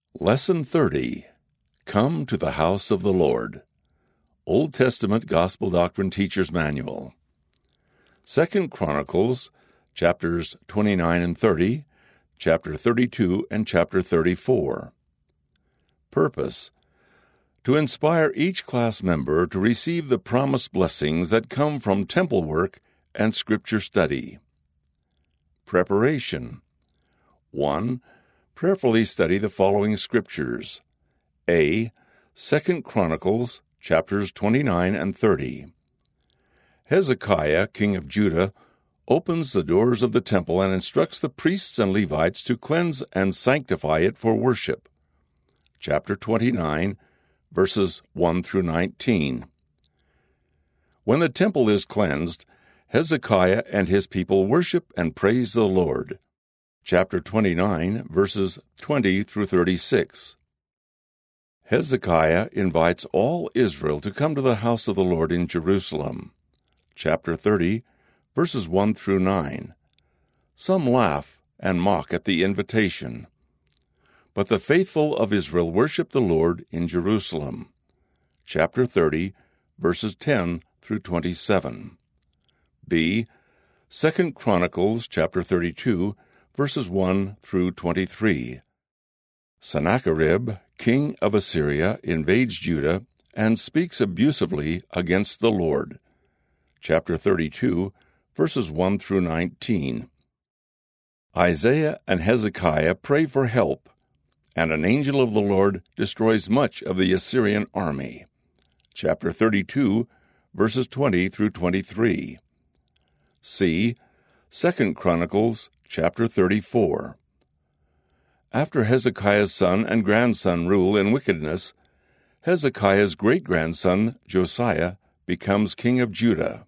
Lesson 30. Come to the House of the Lord. Old Testament Gospel Doctrine Teacher's Manual. 2 Chronicles, chapters 29 and 30, chapter 32 and chapter 34. Purpose: to inspire each class member to receive the promised blessings that come from temple work and scripture study. Preparation: 1. Prayerfully study the following scriptures. A. 2 Chronicles, chapters 29 and 30. Hezekiah, king of Judah, opens the doors of the temple and instructs the priests and Levites to cleanse and sanctify it for worship. Chapter 29, verses 1 through 19. When the temple is cleansed, Hezekiah and his people worship and praise the Lord. Chapter 29, verses 20 through 36. Hezekiah invites all Israel to come to the house of the Lord in Jerusalem. Chapter 30, verses 1 through 9. Some laugh and mock at the invitation. But the faithful of Israel worship the Lord in Jerusalem. Chapter 30, verses 10 through 27. B. 2 Chronicles, chapter 32, verses 1 through 23. Sennacherib, king of Assyria, invades Judah and speaks abusively against the Lord. Chapter 32, verses 1 through 19. Isaiah and Hezekiah pray for help, and an angel of the Lord destroys much of the Assyrian army. Chapter 32, verses 20 through 23. C. 2 Chronicles, chapter 34. After Hezekiah's son and grandson rule in wickedness, Hezekiah's great-grandson, Josiah, becomes king of Judah.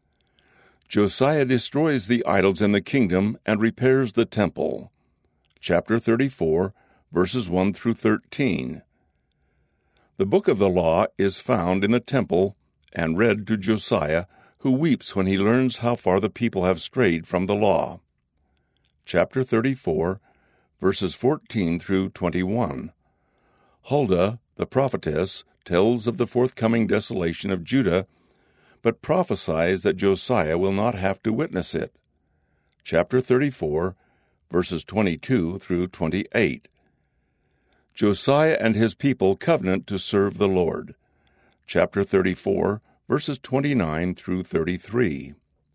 Josiah destroys the idols in the kingdom and repairs the temple. Chapter 34, verses 1 through 13. The book of the law is found in the temple and read to Josiah, who weeps when he learns how far the people have strayed from the law. Chapter 34, verses 14 through 21. Huldah, the prophetess, tells of the forthcoming desolation of Judah, but prophesies that Josiah will not have to witness it. Chapter 34, verses 22 through 28. Josiah and his people covenant to serve the Lord. Chapter 34, verses 29 through 33.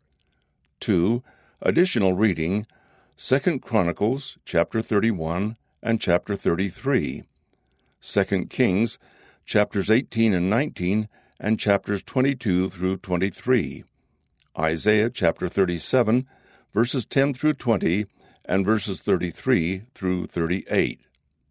2. Additional reading: 2 Chronicles, chapter 31 and chapter 33. 2 Kings, chapters 18 and 19 and chapters 22 through 23. Isaiah, chapter 37, verses 10 through 20 and verses 33 through 38.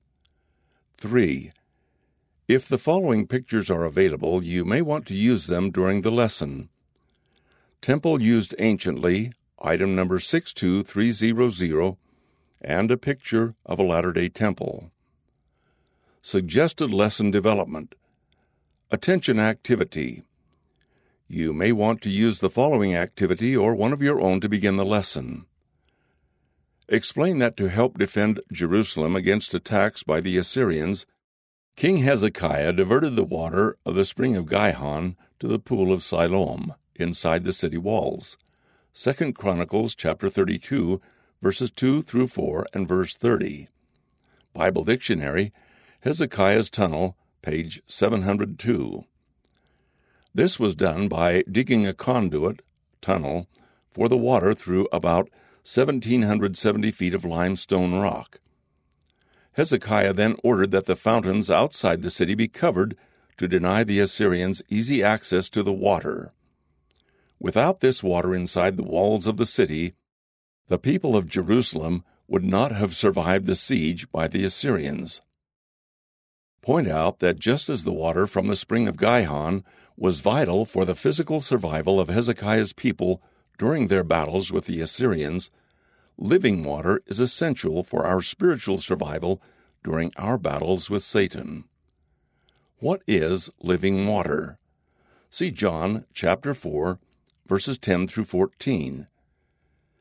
3. If the following pictures are available, you may want to use them during the lesson. Temple used anciently, item number 62300, and a picture of a Latter-day Temple. Suggested lesson development. Attention activity. You may want to use the following activity or one of your own to begin the lesson. Explain that to help defend Jerusalem against attacks by the Assyrians, King Hezekiah diverted the water of the spring of Gihon to the pool of Siloam, inside the city walls. 2 Chronicles, chapter 32, verses 2 through 4 and verse 30. Bible Dictionary, Hezekiah's Tunnel, page 702. This was done by digging a conduit, tunnel, for the water through about 1,770 feet of limestone rock. Hezekiah then ordered that the fountains outside the city be covered to deny the Assyrians easy access to the water. Without this water inside the walls of the city, the people of Jerusalem would not have survived the siege by the Assyrians. Point out that just as the water from the spring of Gihon was vital for the physical survival of Hezekiah's people during their battles with the Assyrians, living water is essential for our spiritual survival during our battles with Satan. What is living water? See John chapter 4, verses 10 through 14.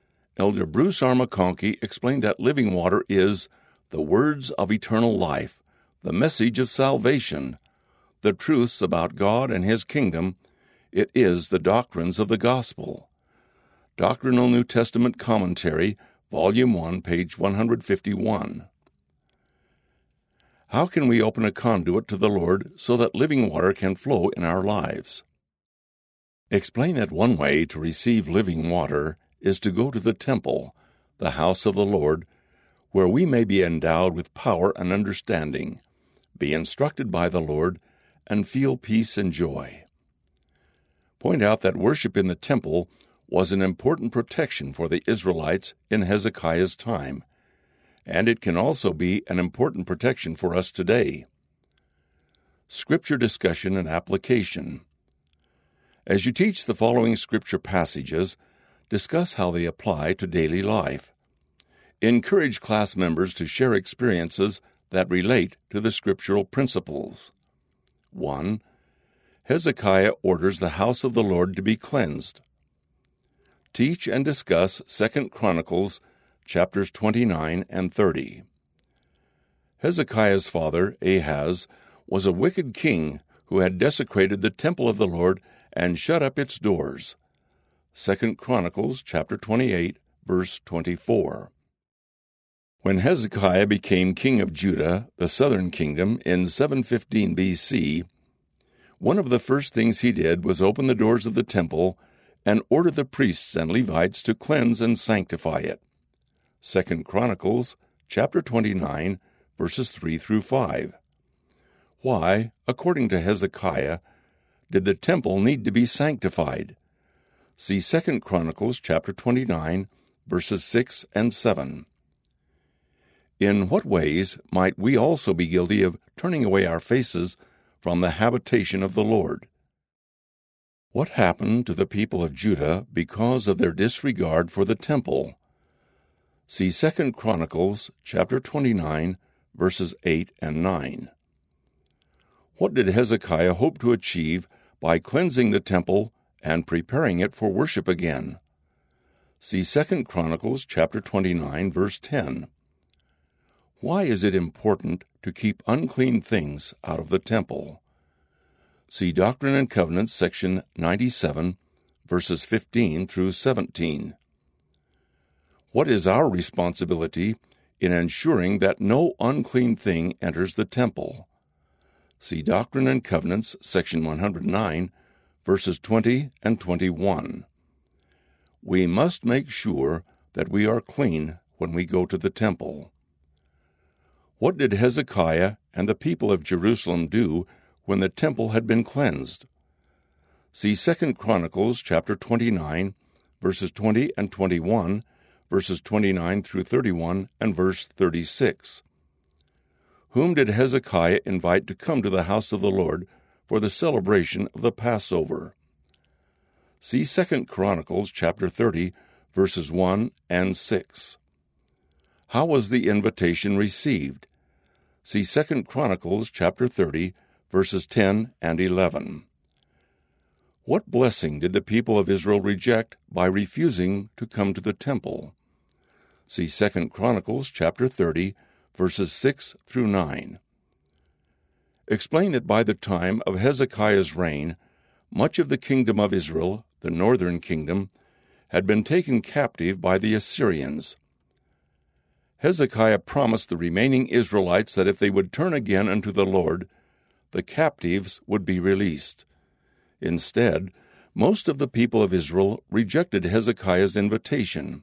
Elder Bruce R. McConkie explained that living water is the words of eternal life, the message of salvation, the truths about God and His kingdom. It is the doctrines of the gospel. Doctrinal New Testament Commentary, Volume 1, page 151. How can we open a conduit to the Lord so that living water can flow in our lives? Explain that one way to receive living water is to go to the temple, the house of the Lord, where we may be endowed with power and understanding, be instructed by the Lord, and feel peace and joy. Point out that worship in the temple was an important protection for the Israelites in Hezekiah's time, and it can also be an important protection for us today. Scripture discussion and application. As you teach the following scripture passages, discuss how they apply to daily life. Encourage class members to share experiences that relate to the scriptural principles. 1. Hezekiah orders the house of the Lord to be cleansed. Teach and discuss 2 Chronicles chapters 29 and 30. Hezekiah's father, Ahaz, was a wicked king who had desecrated the temple of the Lord and shut up its doors. 2 Chronicles chapter 28, verse 24. When Hezekiah became king of Judah, the southern kingdom, in 715 B.C., one of the first things he did was open the doors of the temple and order the priests and Levites to cleanse and sanctify it. 2 Chronicles chapter 29, verses 3 through 5. Why, according to Hezekiah, did the temple need to be sanctified? See 2 Chronicles chapter 29, verses 6 and 7. In what ways might we also be guilty of turning away our faces from the habitation of the Lord? What happened to the people of Judah because of their disregard for the temple? See 2 Chronicles chapter 29, verses 8 and 9. What did Hezekiah hope to achieve by cleansing the temple and preparing it for worship again? See 2 Chronicles chapter 29, verse 10. Why is it important to keep unclean things out of the temple? See Doctrine and Covenants, section 97, verses 15 through 17. What is our responsibility in ensuring that no unclean thing enters the temple? See Doctrine and Covenants, section 109, verses 20 and 21. We must make sure that we are clean when we go to the temple. What did Hezekiah and the people of Jerusalem do when the temple had been cleansed? See 2 Chronicles chapter 29, verses 20 and 21, verses 29 through 31, and verse 36. Whom did Hezekiah invite to come to the house of the Lord for the celebration of the Passover? See 2 Chronicles chapter 30, verses 1 and 6. How was the invitation received? See 2 Chronicles chapter 30, verses 10 and 11. What blessing did the people of Israel reject by refusing to come to the temple? See 2 Chronicles chapter 30, verses 6 through 9. Explain that by the time of Hezekiah's reign, much of the kingdom of Israel, the northern kingdom, had been taken captive by the Assyrians. Hezekiah promised the remaining Israelites that if they would turn again unto the Lord, the captives would be released. Instead, most of the people of Israel rejected Hezekiah's invitation.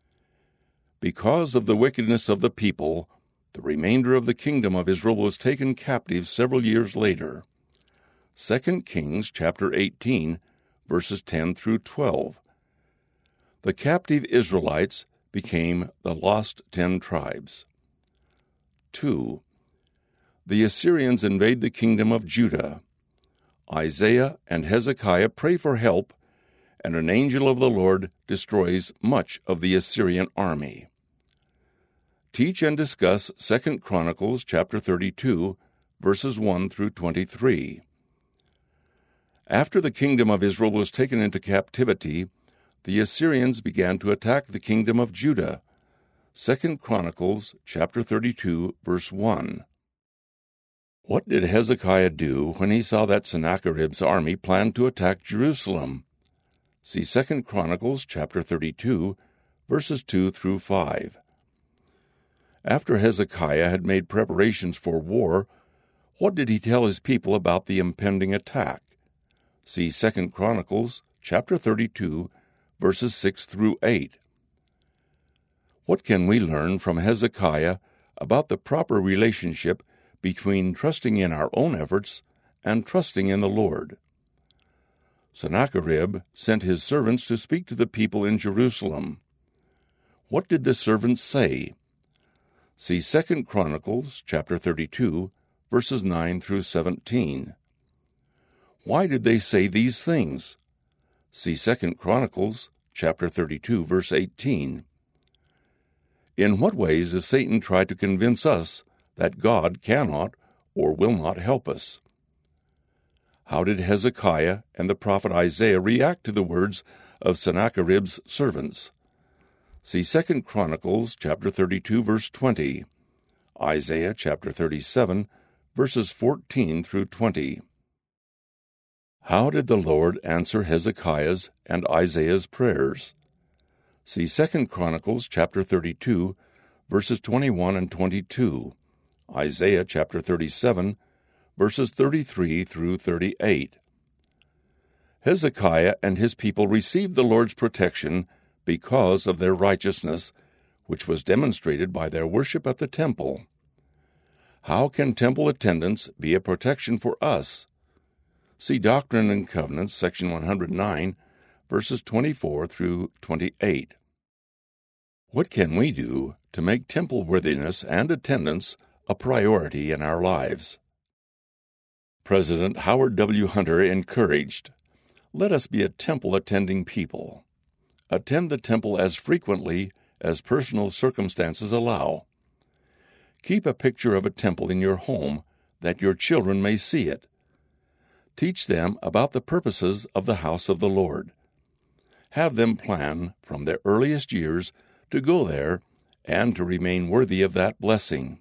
Because of the wickedness of the people, the remainder of the kingdom of Israel was taken captive several years later. 2 Kings chapter 18, verses 10 through 12. The captive Israelites became the lost 10 tribes. 2. The Assyrians invade the kingdom of Judah. Isaiah and Hezekiah pray for help, and an angel of the Lord destroys much of the Assyrian army. Teach and discuss 2 Chronicles chapter 32, verses 1 through 23. After the kingdom of Israel was taken into captivity, the Assyrians began to attack the kingdom of Judah. 2 Chronicles chapter 32, verse 1. What did Hezekiah do when he saw that Sennacherib's army planned to attack Jerusalem? See 2 Chronicles chapter 32, verses 2 through 5. After Hezekiah had made preparations for war, what did he tell his people about the impending attack? See 2 Chronicles chapter 32, verses 6 through 8. What can we learn from Hezekiah about the proper relationship between trusting in our own efforts and trusting in the Lord? Sennacherib sent his servants to speak to the people in Jerusalem. What did the servants say? See 2 Chronicles chapter 32, verses 9 through 17. Why did they say these things? See 2 Chronicles chapter 32, verse 18. In what ways does Satan try to convince us that God cannot or will not help us? How did Hezekiah and the prophet Isaiah react to the words of Sennacherib's servants? See 2 Chronicles chapter 32, verse 20, Isaiah chapter 37, verses 14 through 20. How did the Lord answer Hezekiah's and Isaiah's prayers? See 2 Chronicles chapter 32, verses 21 and 22, Isaiah chapter 37, verses 33 through 38. Hezekiah and his people received the Lord's protection because of their righteousness, which was demonstrated by their worship at the temple. How can temple attendance be a protection for us? See Doctrine and Covenants, section 109, verses 24 through 28. What can we do to make temple worthiness and attendance a priority in our lives? President Howard W. Hunter encouraged, "Let us be a temple-attending people. Attend the temple as frequently as personal circumstances allow. Keep a picture of a temple in your home that your children may see it. Teach them about the purposes of the house of the Lord. Have them plan from their earliest years to go there and to remain worthy of that blessing.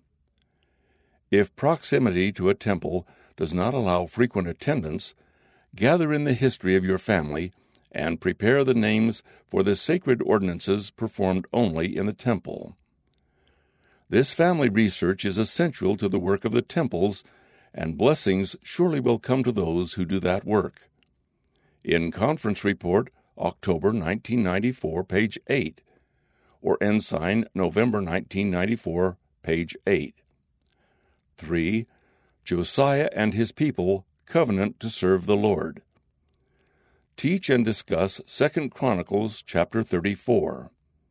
If proximity to a temple does not allow frequent attendance, gather in the history of your family and prepare the names for the sacred ordinances performed only in the temple. This family research is essential to the work of the temples, and blessings surely will come to those who do that work." In Conference Report, October 1994, page 8, or Ensign, November 1994, page 8. 3. Josiah and his people covenant to serve the Lord. Teach and discuss 2 Chronicles chapter 34.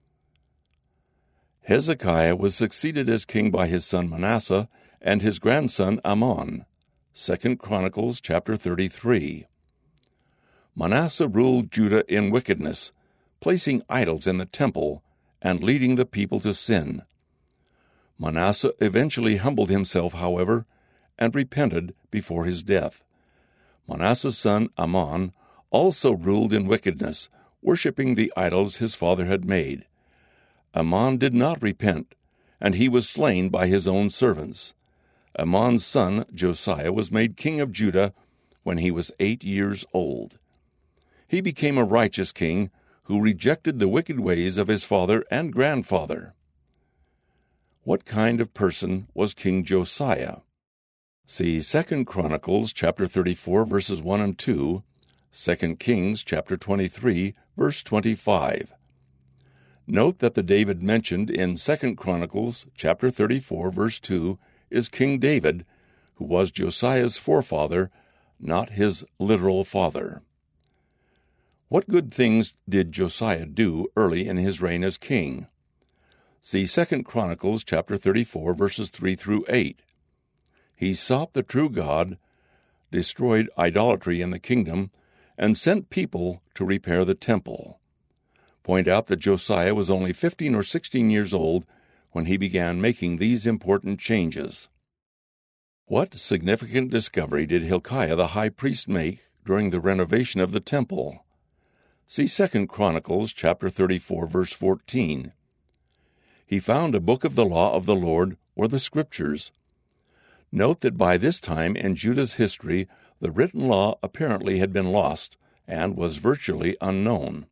Hezekiah was succeeded as king by his son Manasseh and his grandson Amon. 2 Chronicles chapter 33. Manasseh ruled Judah in wickedness, placing idols in the temple and leading the people to sin. Manasseh eventually humbled himself, however, and repented before his death. Manasseh's son Amon also ruled in wickedness, worshipping the idols his father had made. Amon did not repent, and he was slain by his own servants. Amon's son Josiah was made king of Judah when he was 8 years old. He became a righteous king who rejected the wicked ways of his father and grandfather. What kind of person was King Josiah? See 2 Chronicles chapter 34, verses 1 and 2, 2 Kings chapter 23, verse 25. Note that the David mentioned in 2 Chronicles chapter 34, verse 2 is King David, who was Josiah's forefather, not his literal father. What good things did Josiah do early in his reign as king? See 2 Chronicles chapter 34, verses 3 through 8. He sought the true God, destroyed idolatry in the kingdom, and sent people to repair the temple. Point out that Josiah was only 15 or 16 years old when he began making these important changes. What significant discovery did Hilkiah the high priest make during the renovation of the temple? See 2 Chronicles chapter 34, verse 14. He found a book of the law of the Lord, or the Scriptures. Note that by this time in Judah's history, the written law apparently had been lost and was virtually unknown.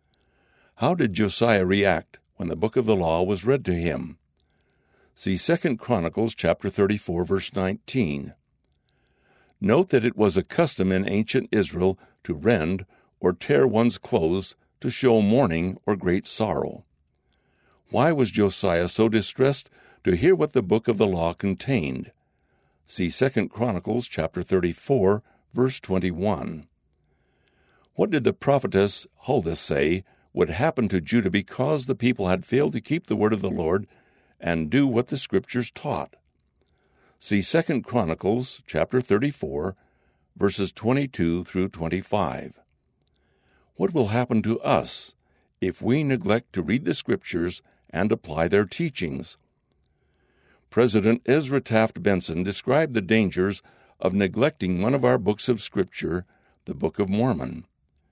How did Josiah react when the book of the law was read to him? See 2 Chronicles chapter 34, verse 19. Note that it was a custom in ancient Israel to rend or tear one's clothes to show mourning or great sorrow. Why was Josiah so distressed to hear what the book of the law contained? See 2 Chronicles chapter 34, verse 21. What did the prophetess Huldah say would happen to Judah because the people had failed to keep the word of the Lord and do what the Scriptures taught? See 2 Chronicles chapter 34, verses 22 through 25. What will happen to us if we neglect to read the Scriptures and apply their teachings? President Ezra Taft Benson described the dangers of neglecting one of our books of Scripture, the Book of Mormon.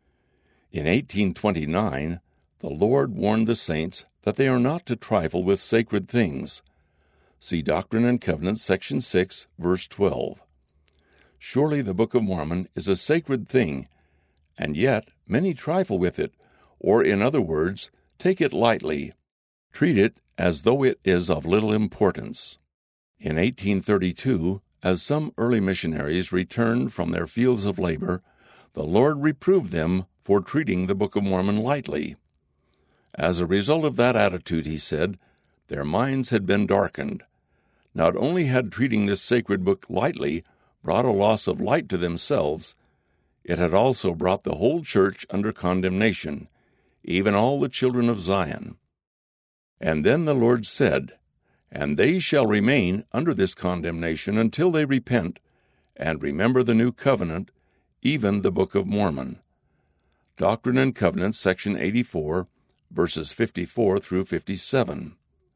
In 1829, the Lord warned the saints that they are not to trifle with sacred things. See Doctrine and Covenants, section 6, verse 12. Surely the Book of Mormon is a sacred thing, and yet many trifle with it, or in other words, take it lightly, treat it as though it is of little importance. In 1832, as some early missionaries returned from their fields of labor, the Lord reproved them for treating the Book of Mormon lightly. As a result of that attitude, he said, their minds had been darkened. Not only had treating this sacred book lightly brought a loss of light to themselves, it had also brought the whole church under condemnation, even all the children of Zion. And then the Lord said, "And they shall remain under this condemnation until they repent, and remember the new covenant, even the Book of Mormon." Doctrine and Covenants, section 84, verses 54 through 57.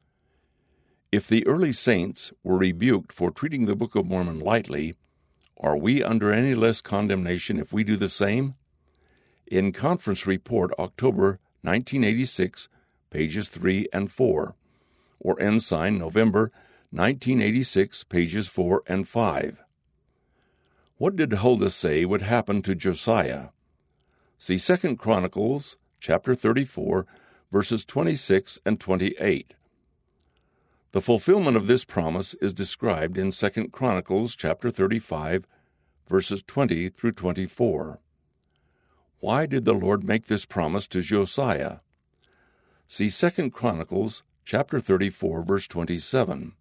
If the early saints were rebuked for treating the Book of Mormon lightly, are we under any less condemnation if we do the same? In Conference Report, October 1986, pages 3 and 4, or Ensign, November 1986, pages 4 and 5. What did Huldah say would happen to Josiah? See 2 Chronicles chapter 34, verses 26 and 28. The fulfillment of this promise is described in 2 Chronicles chapter 35, verses 20 through 24. Why did the Lord make this promise to Josiah? See 2 Chronicles chapter 34, verse 27.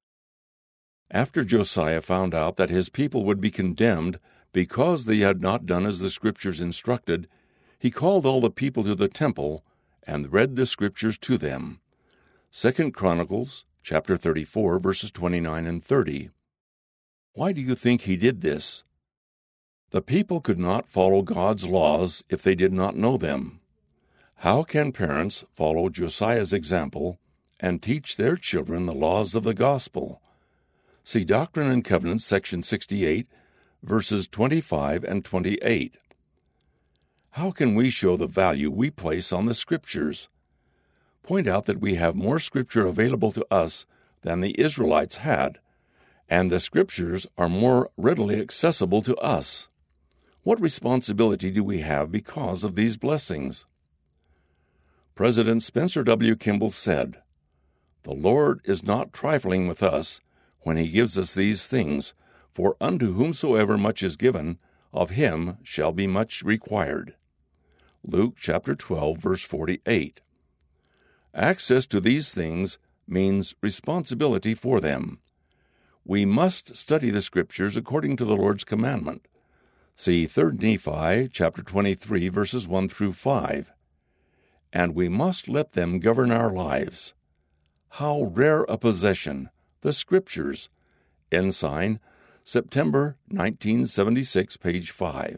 After Josiah found out that his people would be condemned because they had not done as the Scriptures instructed, he called all the people to the temple and read the Scriptures to them. 2 Chronicles chapter 34, verses 29 and 30. Why do you think he did this? The people could not follow God's laws if they did not know them. How can parents follow Josiah's example and teach their children the laws of the gospel? See Doctrine and Covenants, section 68, verses 25 and 28. How can we show the value we place on the Scriptures? Point out that we have more Scripture available to us than the Israelites had, and the Scriptures are more readily accessible to us. What responsibility do we have because of these blessings? President Spencer W. Kimball said, "The Lord is not trifling with us when he gives us these things, for unto whomsoever much is given, of him shall be much required." Luke chapter 12, verse 48. Access to these things means responsibility for them. We must study the Scriptures according to the Lord's commandment. See 3 Nephi chapter 23, verses 1 through 5. And we must let them govern our lives. How rare a possession, the Scriptures. Ensign, September 1976, page 5.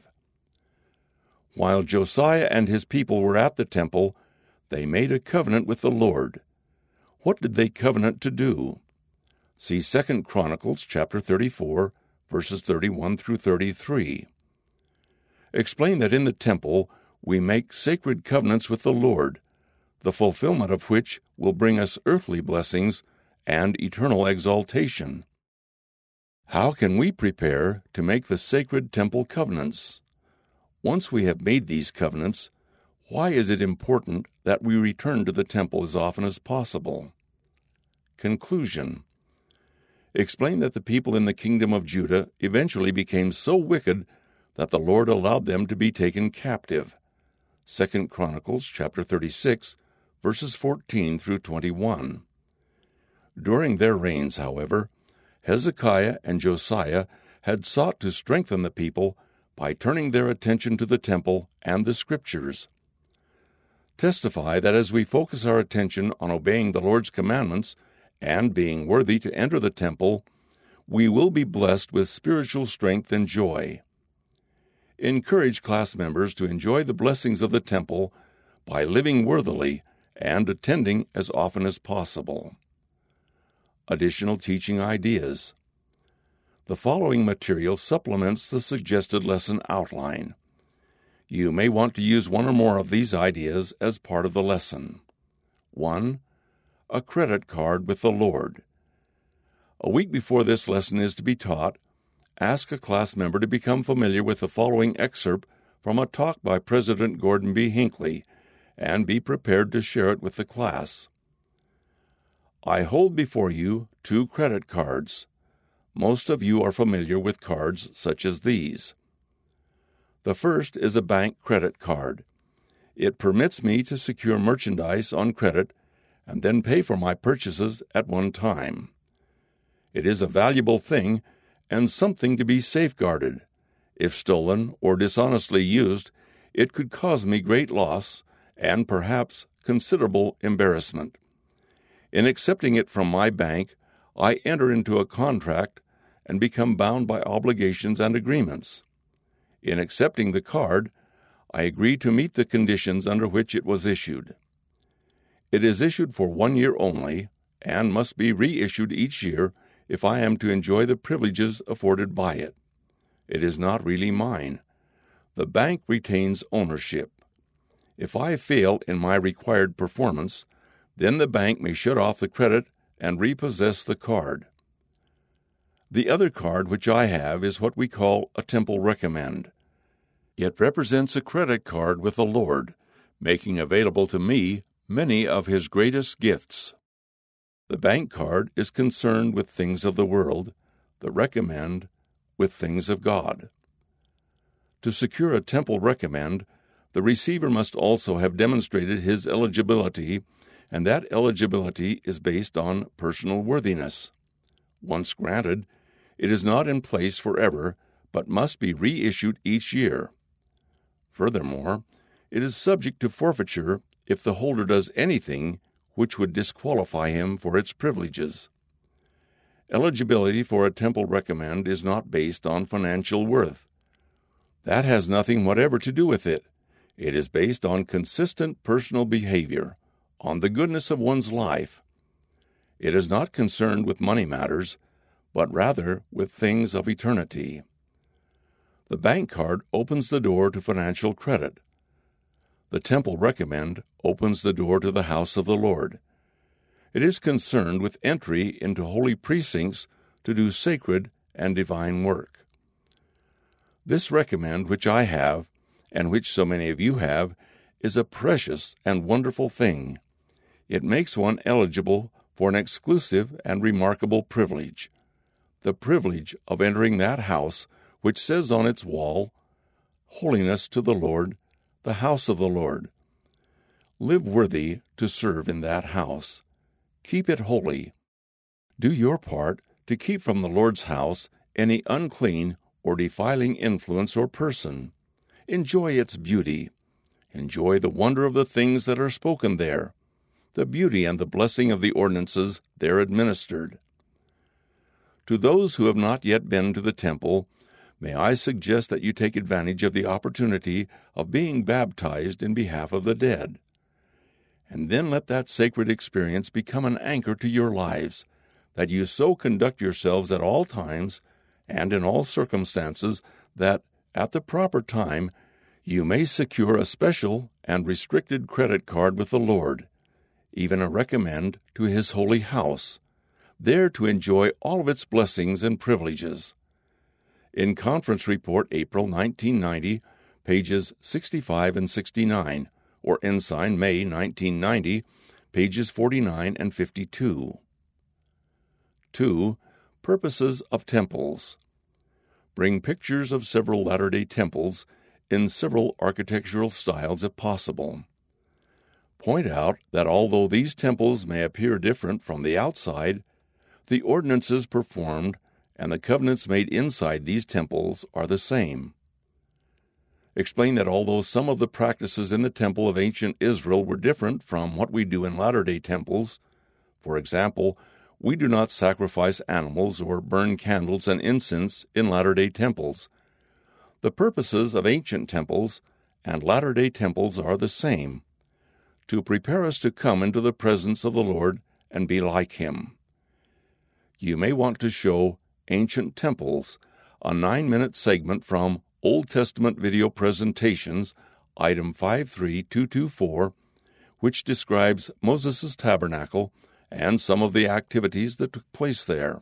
While Josiah and his people were at the temple, they made a covenant with the Lord. What did they covenant to do? See 2 Chronicles chapter 34, verses 31 through 33. Explain that in the temple we make sacred covenants with the Lord, the fulfillment of which will bring us earthly blessings and eternal exaltation. How can we prepare to make the sacred temple covenants? Once we have made these covenants, why is it important that we return to the temple as often as possible? Conclusion. Explain that the people in the kingdom of Judah eventually became so wicked that the Lord allowed them to be taken captive. 2 Chronicles chapter 36, verses 14 through 21. During their reigns, however, Hezekiah and Josiah had sought to strengthen the people by turning their attention to the temple and the Scriptures. Testify that as we focus our attention on obeying the Lord's commandments and being worthy to enter the temple, we will be blessed with spiritual strength and joy. Encourage class members to enjoy the blessings of the temple by living worthily and attending as often as possible. Additional teaching ideas. The following material supplements the suggested lesson outline. You may want to use one or more of these ideas as part of the lesson. 1. A credit card with the Lord. A week before this lesson is to be taught, ask a class member to become familiar with the following excerpt from a talk by President Gordon B. Hinckley, and be prepared to share it with the class. I hold before you 2 credit cards. Most of you are familiar with cards such as these. The first is a bank credit card. It permits me to secure merchandise on credit and then pay for my purchases at one time. It is a valuable thing and something to be safeguarded. If stolen or dishonestly used, it could cause me great loss and perhaps considerable embarrassment. In accepting it from my bank, I enter into a contract and become bound by obligations and agreements. In accepting the card, I agree to meet the conditions under which it was issued. It is issued for 1 year only and must be reissued each year if I am to enjoy the privileges afforded by it. It is not really mine. The bank retains ownership. If I fail in my required performance, then the bank may shut off the credit and repossess the card. The other card which I have is what we call a temple recommend. It represents a credit card with the Lord, making available to me many of His greatest gifts. The bank card is concerned with things of the world, the recommend with things of God. To secure a temple recommend, the receiver must also have demonstrated his eligibility, and that eligibility is based on personal worthiness. Once granted, it is not in place forever, but must be reissued each year. Furthermore, it is subject to forfeiture if the holder does anything which would disqualify him for its privileges. Eligibility for a temple recommend is not based on financial worth. That has nothing whatever to do with it. It is based on consistent personal behavior, on the goodness of one's life. It is not concerned with money matters, but rather with things of eternity. The bank card opens the door to financial credit. The temple recommend opens the door to the house of the Lord. It is concerned with entry into holy precincts to do sacred and divine work. This recommend which I have, and which so many of you have, is a precious and wonderful thing. It makes one eligible for an exclusive and remarkable privilege, the privilege of entering that house which says on its wall, "Holiness to the Lord, the house of the Lord." Live worthy to serve in that house. Keep it holy. Do your part to keep from the Lord's house any unclean or defiling influence or person. Enjoy its beauty. Enjoy the wonder of the things that are spoken there, the beauty and the blessing of the ordinances there administered. To those who have not yet been to the temple, may I suggest that you take advantage of the opportunity of being baptized in behalf of the dead. And then let that sacred experience become an anchor to your lives, that you so conduct yourselves at all times and in all circumstances that, at the proper time, you may secure a special and restricted credit card with the Lord, even a recommend to His holy house, there to enjoy all of its blessings and privileges. In Conference Report, April 1990, pages 65 and 69, or Ensign, May 1990, pages 49 and 52. 2. Purposes of temples. Bring pictures of several Latter-day temples in several architectural styles if possible. Point out that although these temples may appear different from the outside, the ordinances performed and the covenants made inside these temples are the same. Explain that although some of the practices in the temple of ancient Israel were different from what we do in latter-day temples, for example, we do not sacrifice animals or burn candles and incense in latter-day temples. The purposes of ancient temples and latter-day temples are the same, to prepare us to come into the presence of the Lord and be like Him. You may want to show Ancient Temples, a 9-minute segment from Old Testament Video Presentations, item 53224, which describes Moses' tabernacle and some of the activities that took place there.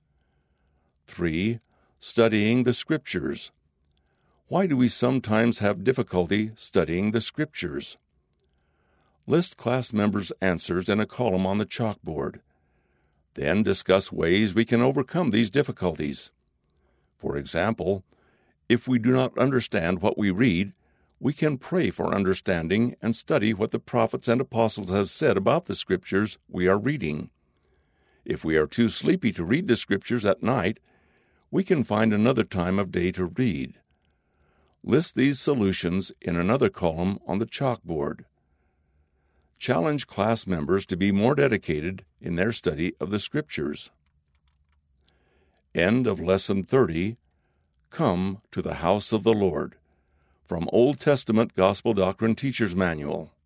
3. Studying the Scriptures. Why do we sometimes have difficulty studying the Scriptures? List class members' answers in a column on the chalkboard. Then discuss ways we can overcome these difficulties. For example, if we do not understand what we read, we can pray for understanding and study what the prophets and apostles have said about the Scriptures we are reading. If we are too sleepy to read the Scriptures at night, we can find another time of day to read. List these solutions in another column on the chalkboard. Challenge class members to be more dedicated in their study of the Scriptures. End of Lesson 30. Come to the House of the Lord. From Old Testament Gospel Doctrine Teacher's Manual.